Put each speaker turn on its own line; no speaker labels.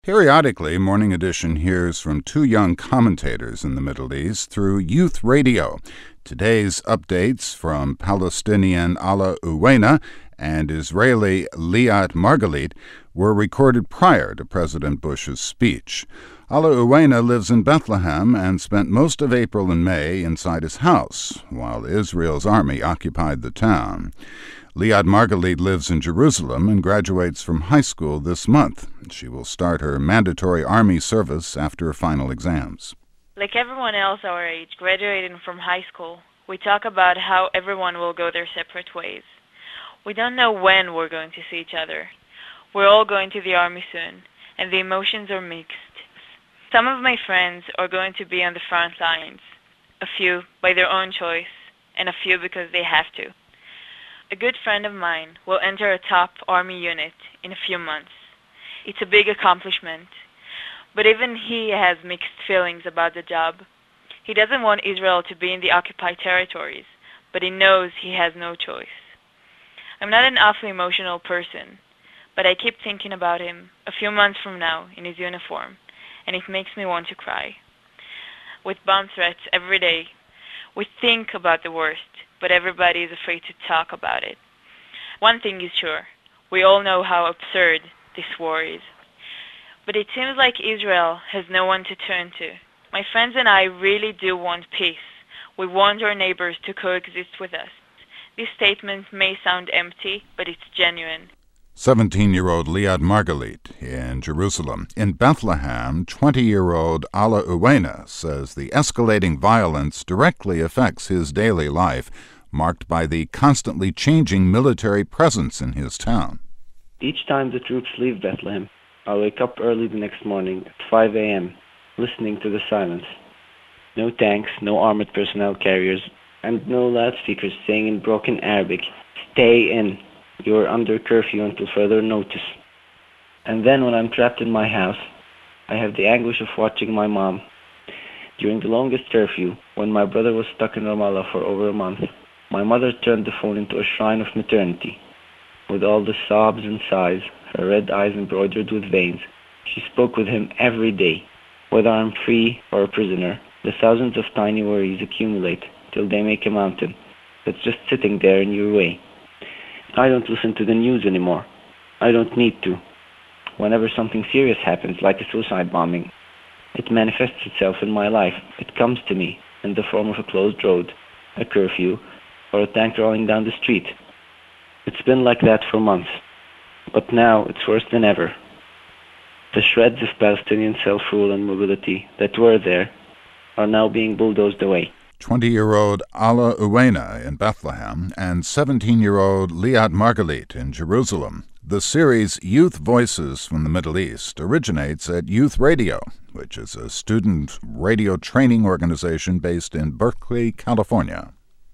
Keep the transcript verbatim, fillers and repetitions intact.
Periodically, Morning Edition hears from two young commentators in the Middle East through youth radio. Today's updates from Palestinian Alla Uwaina and Israeli Liat Margalit were recorded prior to President Bush's speech. Alla Uwaina lives in Bethlehem and spent most of April and May inside his house, while Israel's army occupied the town. Liat Margalit lives in Jerusalem and graduates from high school this month. She will start her mandatory army service after final exams.
Like everyone else our age, graduating from high school, we talk about how everyone will go their separate ways. We don't know when we're going to see each other. We're all going to the army soon, and the emotions are mixed. Some of my friends are going to be on the front lines, a few by their own choice, and a few because they have to. A good friend of mine will enter a top army unit in a few months. It's a big accomplishment, but even he has mixed feelings about the job. He doesn't want Israel to be in the occupied territories, but he knows he has no choice. I'm not an awfully emotional person, but I keep thinking about him a few months from now in his uniform, and it makes me want to cry. With bomb threats every day, we think about the worst, but everybody is afraid to talk about it. One thing is sure, we all know how absurd this war is. But it seems like Israel has no one to turn to. My friends and I really do want peace. We want our neighbors to coexist with us. This statement may sound empty, but it's genuine.
seventeen-year-old Liat Margalit in Jerusalem. In Bethlehem, twenty-year-old Alla Uwaina says the escalating violence directly affects his daily life, marked by the constantly changing military presence in his town.
Each time the troops leave Bethlehem, I wake up early the next morning at five a.m., listening to the silence. No tanks, no armored personnel carriers, and no loudspeakers saying in broken Arabic, "Stay in. You're under curfew until further notice." And then when I'm trapped in my house, I have the anguish of watching my mom. During the longest curfew, when my brother was stuck in Ramallah for over a month, my mother turned the phone into a shrine of maternity. With all the sobs and sighs, her red eyes embroidered with veins, she spoke with him every day. Whether I'm free or a prisoner, the thousands of tiny worries accumulate till they make a mountain that's just sitting there in your way. I don't listen to the news anymore. I don't need to. Whenever something serious happens, like a suicide bombing, it manifests itself in my life. It comes to me in the form of a closed road, a curfew, or a tank rolling down the street. It's been like that for months, but now it's worse than ever. The shreds of Palestinian self-rule and mobility that were there are now being bulldozed away.
twenty-year-old Alla Uwaina in Bethlehem and seventeen-year-old Liat Margalit in Jerusalem. The series Youth Voices from the Middle East originates at Youth Radio, which is a student radio training organization based in Berkeley, California.